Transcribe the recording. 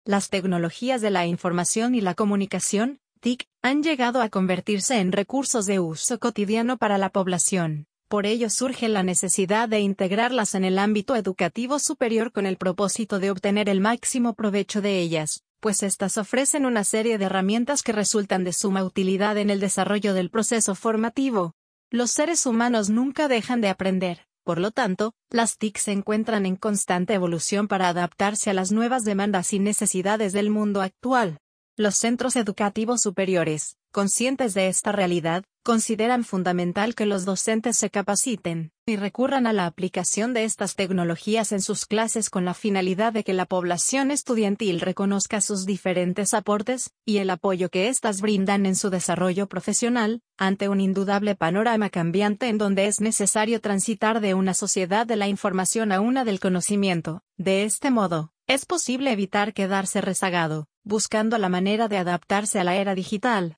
Las tecnologías de la información y la comunicación, TIC, han llegado a convertirse en recursos de uso cotidiano para la población. Por ello surge la necesidad de integrarlas en el ámbito educativo superior con el propósito de obtener el máximo provecho de ellas, pues éstas ofrecen una serie de herramientas que resultan de suma utilidad en el desarrollo del proceso formativo. Los seres humanos nunca dejan de aprender, por lo tanto, las TIC se encuentran en constante evolución para adaptarse a las nuevas demandas y necesidades del mundo actual. Los centros educativos superiores, conscientes de esta realidad, consideran fundamental que los docentes se capaciten y recurran a la aplicación de estas tecnologías en sus clases con la finalidad de que la población estudiantil reconozca sus diferentes aportes y el apoyo que éstas brindan en su desarrollo profesional, ante un indudable panorama cambiante en donde es necesario transitar de una sociedad de la información a una del conocimiento. De este modo, es posible evitar quedarse rezagado, buscando la manera de adaptarse a la era digital.